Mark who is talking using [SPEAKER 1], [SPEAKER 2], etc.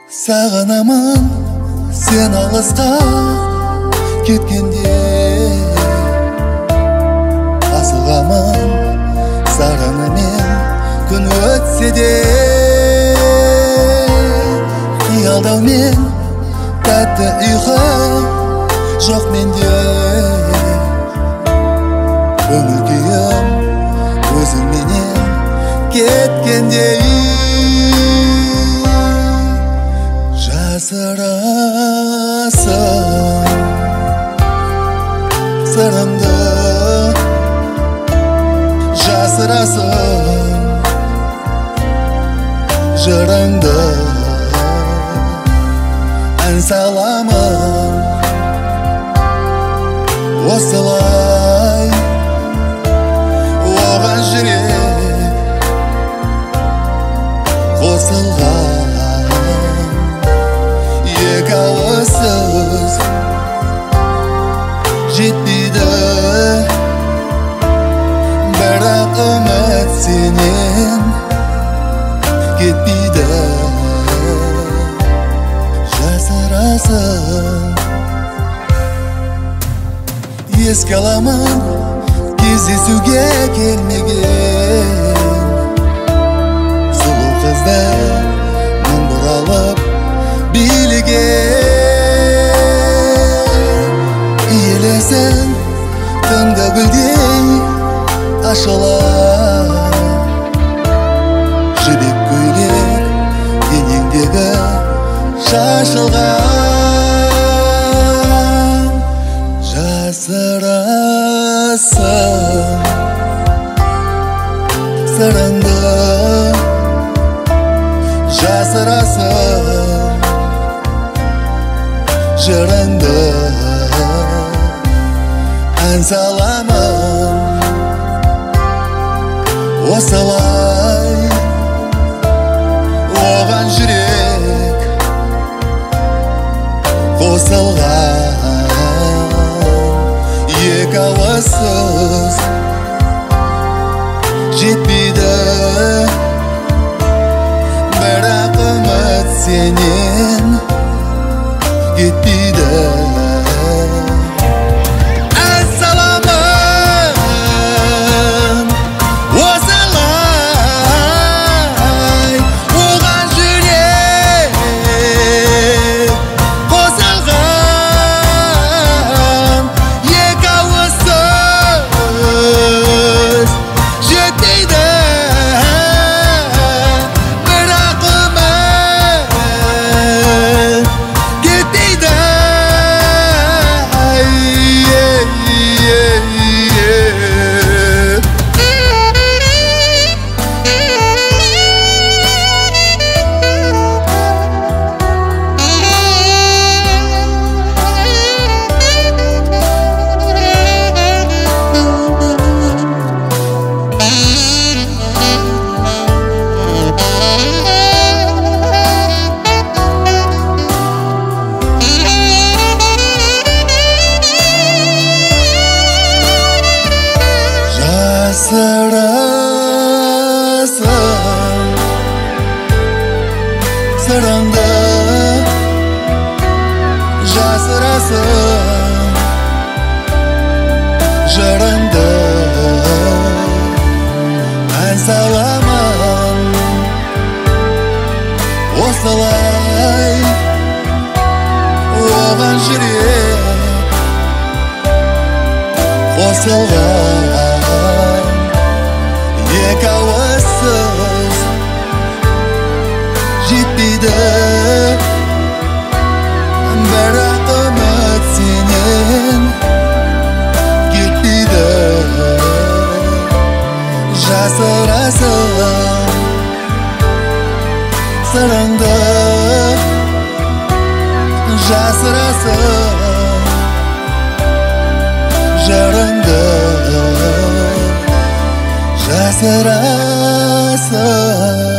[SPEAKER 1] Сағынамын сен алысқа кеткенде, асығамын сағынымен күн өтсе де. Қиялдаумен тәтті ұйқы жоқ менде, көңіл күйім өзіңменен кеткендей. Жасырасың сырыңды, жасырасың жырыңды. Ән саламын осылай, оған жүрек қосылған. Екі ауыз сөз жетпейді, бірақ үміт сенен кетпейді. Жасырасың еске аламын кездесуге келмеген сұлу қызды мың бұралып билеген. Иелесің түнгі гүлдей ашылар, жібек көйлек денеңдегі шашылған. Жасырасың сырыңды, жасырасың жырыңды. Ән саламын осылай, оған жүрек қосылған. Екі ауыз сөз жетпейді, бірақ үміт сенен кетпейді. Ән саламын осылай, оған жүрек қосылған. Екі ауыз сөз жетпейді, бірақ үміт кетпейді. Жасырасың сырыңды, жасырасың жырыңды. Ән саламын осылай, оған жүрек қосылған. Екі ауыз сөз жетпейді, бірақ үміт сенен кетпейді. Жасырасың сырыңды, жасырасың жырыңды. Жасырасың